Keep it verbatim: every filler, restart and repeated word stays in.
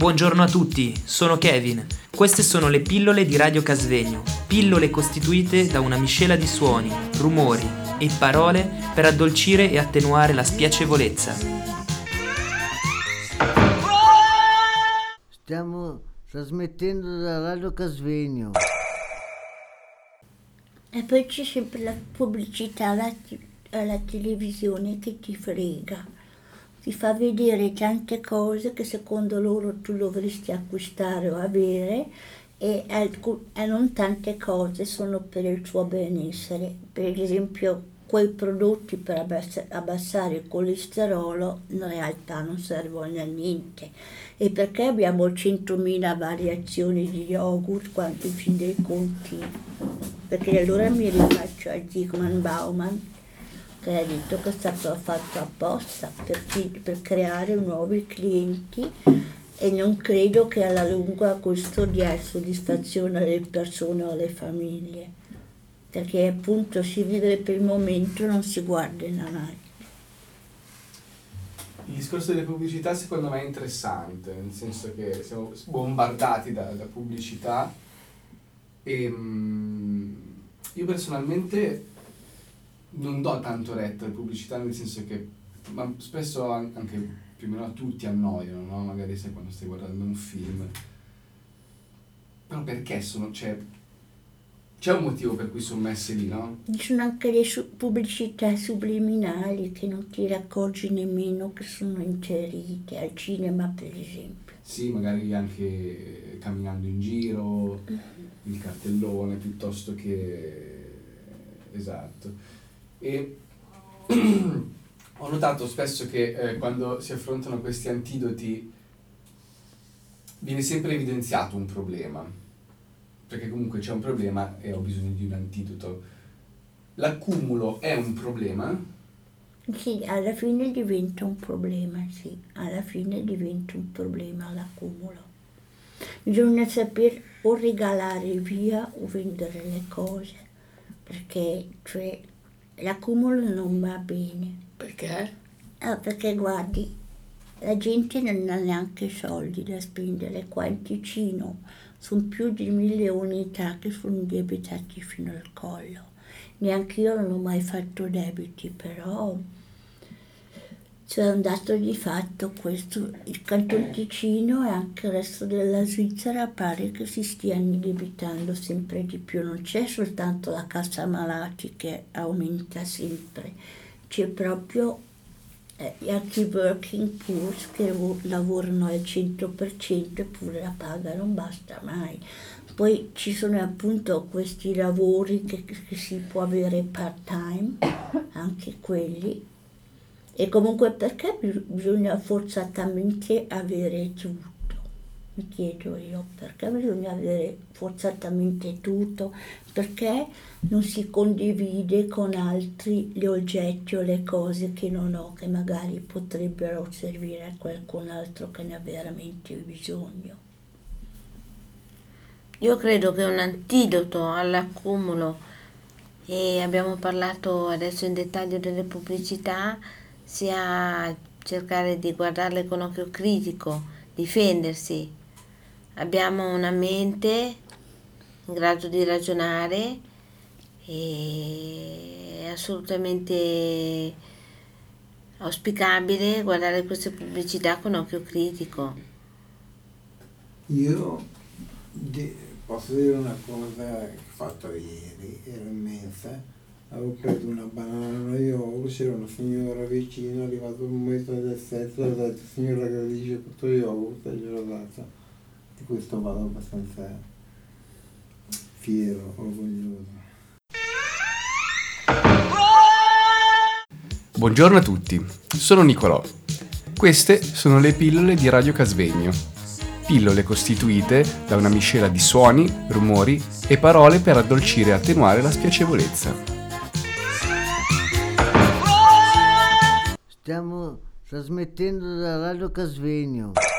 Buongiorno a tutti, sono Kevin. Queste sono le pillole di Radio Casvegno, pillole costituite da una miscela di suoni, rumori e parole per addolcire e attenuare la spiacevolezza. Stiamo trasmettendo da Radio Casvegno. E poi c'è sempre la pubblicità alla, alla televisione che ti frega. Ti fa vedere tante cose che secondo loro tu dovresti acquistare o avere e, e non tante cose sono per il tuo benessere. Per esempio quei prodotti per abbass- abbassare il colesterolo in realtà non servono a niente. E perché abbiamo centomila variazioni di yogurt quando in fin dei conti? Perché allora mi rifaccio a Zygmunt Bauman, che ha detto che è stato fatto apposta per, per creare nuovi clienti, e non credo che alla lunga questo dia soddisfazione alle persone o alle famiglie, perché appunto si vive per il momento, non si guarda in avanti. Il discorso delle pubblicità secondo me è interessante, nel senso che siamo bombardati da, da pubblicità e um, io personalmente non do tanto retta alle pubblicità, nel senso che ma spesso anche più o meno a tutti annoiano, no? Magari sai quando stai guardando un film, però perché sono, cioè, c'è un motivo per cui sono messe lì, no? Ci sono anche le su- pubblicità subliminali che non ti accorgi nemmeno che sono inserite al cinema, per esempio. Sì, magari anche camminando in giro, mm-hmm. il cartellone piuttosto che... esatto. E ho notato spesso che eh, quando si affrontano questi antidoti viene sempre evidenziato un problema, perché comunque c'è un problema e ho bisogno di un antidoto. L'accumulo è un problema? Sì, alla fine diventa un problema, sì, alla fine diventa un problema l'accumulo. Bisogna sapere o regalare via o vendere le cose, perché cioè l'accumulo non va bene. Perché? Ah, perché guardi, la gente non ha neanche soldi da spendere qua in Ticino, sono più di mille unità che sono debitati fino al collo. Neanche io non ho mai fatto debiti, però c'è un dato di fatto questo, il Canton Ticino e anche il resto della Svizzera pare che si stiano debitando sempre di più. Non c'è soltanto la cassa malati che aumenta sempre, c'è proprio eh, anche i working poor che lavorano al cento per cento eppure la paga non basta mai. Poi ci sono appunto questi lavori che, che si può avere part time, anche quelli. E comunque perché bisogna forzatamente avere tutto? Mi chiedo io, perché bisogna avere forzatamente tutto? Perché non si condivide con altri gli oggetti o le cose che non ho, che magari potrebbero servire a qualcun altro che ne ha veramente bisogno? Io credo che un antidoto all'accumulo, e abbiamo parlato adesso in dettaglio delle pubblicità, sia cercare di guardarle con occhio critico, difendersi. Abbiamo una mente in grado di ragionare e è assolutamente auspicabile guardare queste pubblicità con occhio critico. Io di, posso dire una cosa che ho fatto ieri, ero in mensa. Avevo preso una banana allo yogurt, c'era una signora vicino, è arrivato un metro del setto, ha detto signora gradisce questo yogurt e gliel'ho dato. Di questo vado abbastanza fiero, orgoglioso. Buongiorno a tutti, sono Nicolò. Queste sono le pillole di Radio Casvegno. Pillole costituite da una miscela di suoni, rumori e parole per addolcire e attenuare la spiacevolezza. Stiamo trasmettendo da Radio Casvegno.